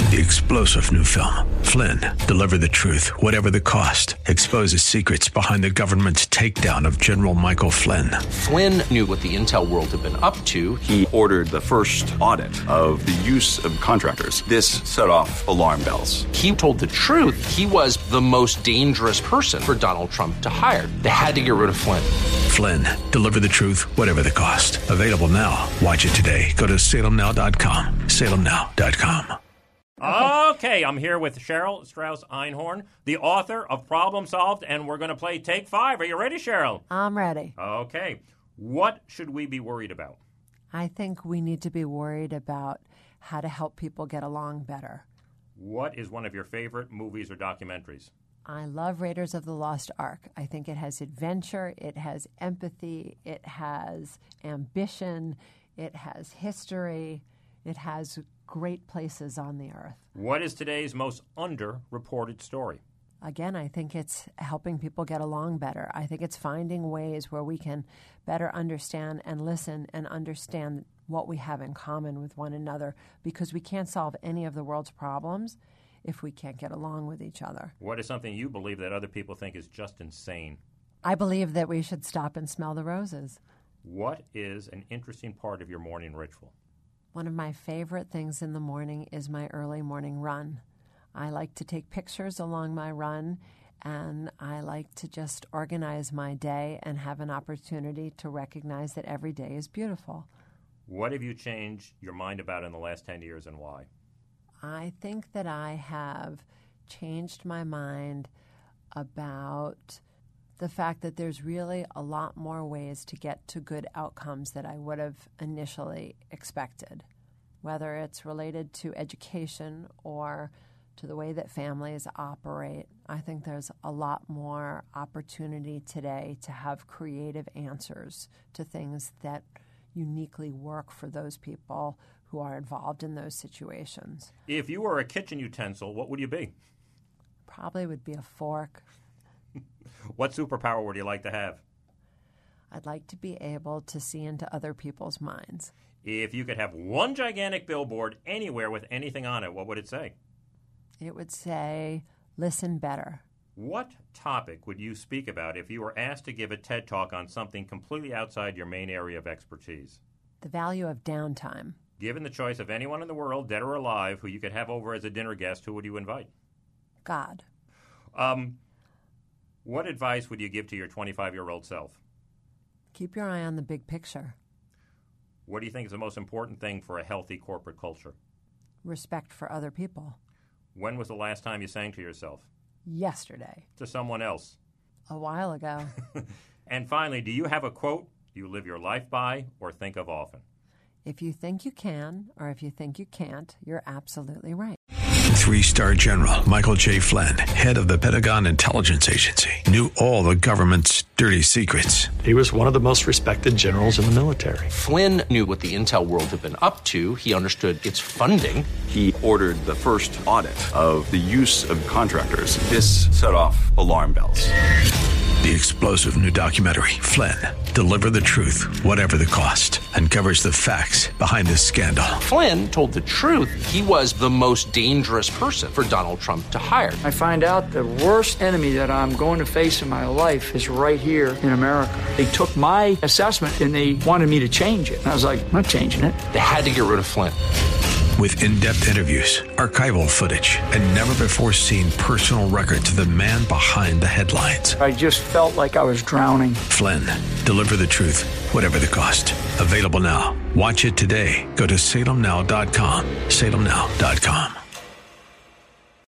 The explosive new film, Flynn, Deliver the Truth, Whatever the Cost, exposes secrets behind the government's takedown of General Michael Flynn. Flynn knew what the intel world had been up to. He ordered the first audit of the use of contractors. This set off alarm bells. He told the truth. He was the most dangerous person for Donald Trump to hire. They had to get rid of Flynn. Flynn, Deliver the Truth, Whatever the Cost. Available now. Watch it today. Go to salemnow.com. salemnow.com. Okay, I'm here with Cheryl Strauss Einhorn, the author of Problem Solved, and we're going to play Take 5. Are you ready, Cheryl? I'm ready. Okay. What should we be worried about? I think we need to be worried about how to help people get along better. What is one of your favorite movies or documentaries? I love Raiders of the Lost Ark. I think it has adventure, it has empathy, it has ambition, it has history, it has great places on the earth. What is today's most underreported story? Again, I think it's helping people get along better. I think it's finding ways where we can better understand and listen and understand what we have in common with one another, because we can't solve any of the world's problems if we can't get along with each other. What is something you believe that other people think is just insane? I believe that we should stop and smell the roses. What is an interesting part of your morning ritual? One of my favorite things in the morning is my early morning run. I like to take pictures along my run, and I like to just organize my day and have an opportunity to recognize that every day is beautiful. What have you changed your mind about in the last 10 years and why? I think that I have changed my mind about the fact that there's really a lot more ways to get to good outcomes that I would have initially expected, whether it's related to education or to the way that families operate. I think there's a lot more opportunity today to have creative answers to things that uniquely work for those people who are involved in those situations. If you were a kitchen utensil, what would you be? Probably would be a fork. What superpower would you like to have? I'd like to be able to see into other people's minds. If you could have one gigantic billboard anywhere with anything on it, what would it say? It would say, listen better. What topic would you speak about if you were asked to give a TED Talk on something completely outside your main area of expertise? The value of downtime. Given the choice of anyone in the world, dead or alive, who you could have over as a dinner guest, who would you invite? God. What advice would you give to your 25-year-old self? Keep your eye on the big picture. What do you think is the most important thing for a healthy corporate culture? Respect for other people. When was the last time you sang to yourself? Yesterday. To someone else? A while ago. And finally, do you have a quote you live your life by or think of often? If you think you can, or if you think you can't, you're absolutely right. 3-star General Michael J. Flynn, head of the Pentagon Intelligence Agency, knew all the government's dirty secrets. He was one of the most respected generals in the military. Flynn knew what the intel world had been up to. He understood its funding. He ordered the first audit of the use of contractors. This set off alarm bells. The explosive new documentary, Flynn, Deliver the Truth, Whatever the Cost, uncovers the facts behind this scandal. Flynn told the truth. He was the most dangerous person for Donald Trump to hire. I find out the worst enemy that I'm going to face in my life is right here in America. They took my assessment and they wanted me to change it. And I was like, I'm not changing it. They had to get rid of Flynn. With in-depth interviews, archival footage, and never-before-seen personal records of the man behind the headlines. I just felt like I was drowning. Flynn, Deliver the Truth, Whatever the Cost. Available now. Watch it today. Go to salemnow.com. salemnow.com.